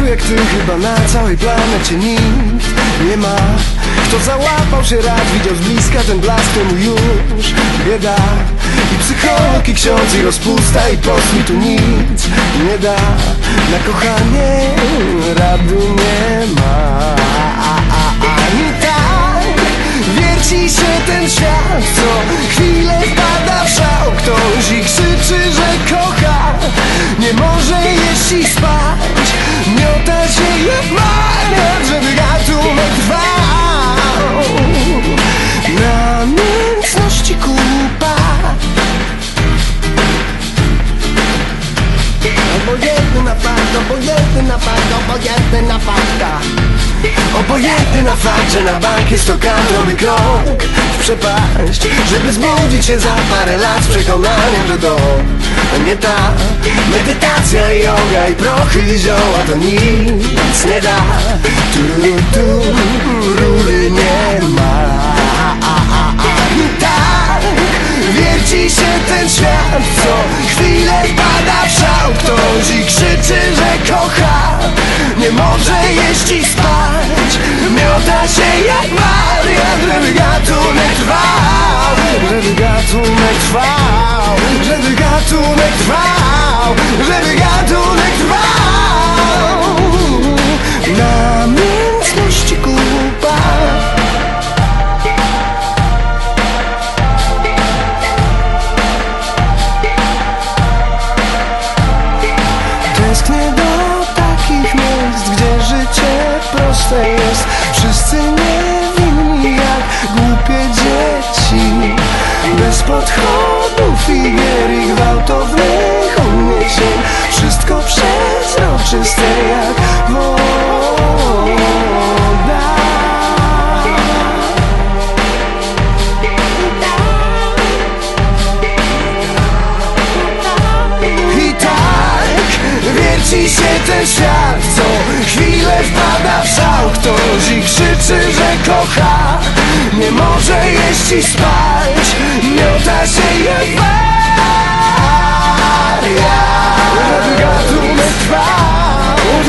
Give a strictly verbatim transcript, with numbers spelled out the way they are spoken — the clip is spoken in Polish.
jak ty chyba na całej planecie nikt nie ma, kto załapał się raz, widział z bliska ten blask, temu już bieda. I psycholog, i ksiądz, i rozpusta, i post mi tu nic nie da. Na kochanie rady nie ma. Ani tak wierci się ten świat, co chwilę wpada w szał. Ktoś i krzyczy, że kocha, nie może jeść i spać, miota się jak maniak, żeby gatunek trwał. Na nędzności kupa, obojętny na fakt, obojętny na fakt, obojętny na fakta. Obojętny na fakt, że na bank jest to kamrowy krok w przepaść, żeby zbudzić się za parę lat z przekonaniem, że to nie ta medytacja, joga i prochy i zioła to nic nie da. Tu, tu, rury nie ma. Tak wierci się ten świat, co chwilę wpada w szał. Ktoś i krzyczy, że kocha, nie może jeść i spać, miota się jak wariat, żeby gatunek trwał, żeby gatunek trwał, żeby gatunek trwał, żeby gatunek trwał. Na mięsności kupa, tęsknię do takich miejsc, gdzie życie proste jest. Wszyscy niewinni jak głupie dzieci, bez podchodów i gier i gwałtownych uniesień. Wszystko przezroczyste jak woda. I tak wierci się ten świat, co chwilę wpada w szał. Ktoś i krzyczy, że kocha, nie może jeść i spać, miota się jak wariat, żeby gatunek trwał,